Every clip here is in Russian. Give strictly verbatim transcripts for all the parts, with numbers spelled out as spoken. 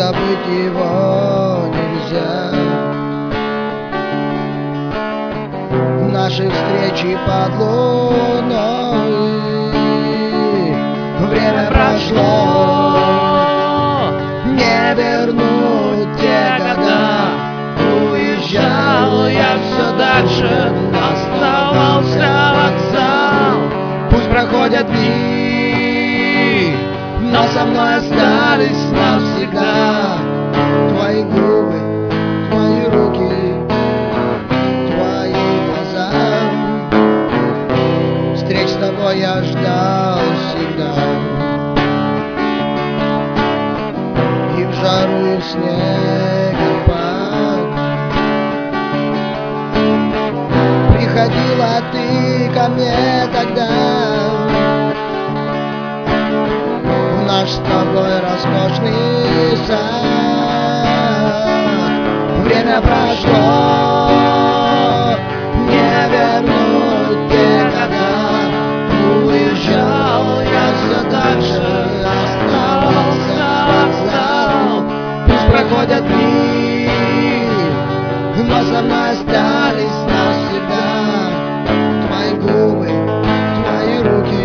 забыть его нельзя. Наши встречи под луной, время прошло, не вернуть те года. Уезжал я все дальше, оставался вокзал. Пусть проходят дни, но со мной остались навсегда твои губы, твои руки, твои глаза. Встреч с тобой я ждал всегда, и в жару, и в снегопад. Приходила ты ко мне тогда, в наш с тобой роскошный сад. Время прошло, не вернуть те года. Уезжал я все дальше, оставался вокзал. Пусть проходят дни, но со мной остались навсегда твои губы, твои руки,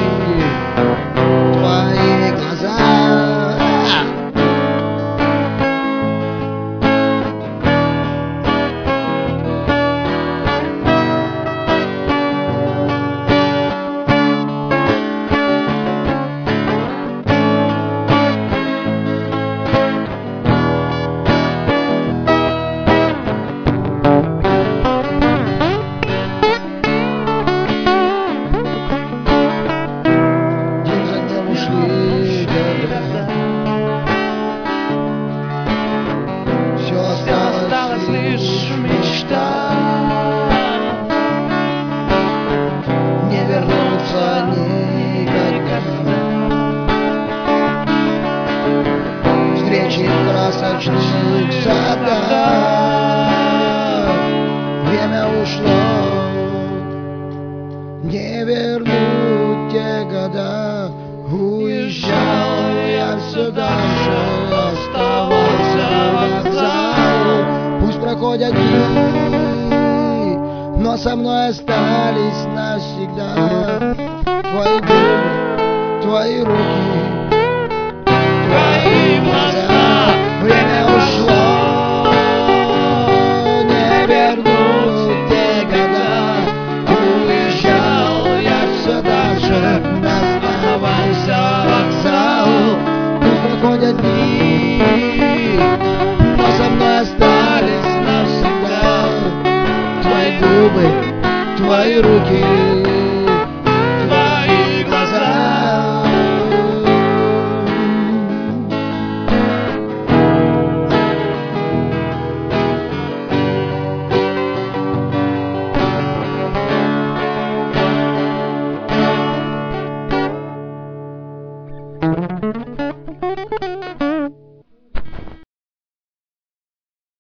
твои глаза. Все осталось лишь мечта, не вернуться никогда. Встречи в красочных садах, время ушло, не вернуть те года. Уезжал я все дальше, оставался вокзал. Пусть проходят дни, но со мной остались навсегда твои губы, твои руки, твои глаза. Время ушло, не вернуть те года. Уезжал я все дальше, оставался вокзал. Пусть проходят дни, но со мной остались навсегда твои губы, твои руки.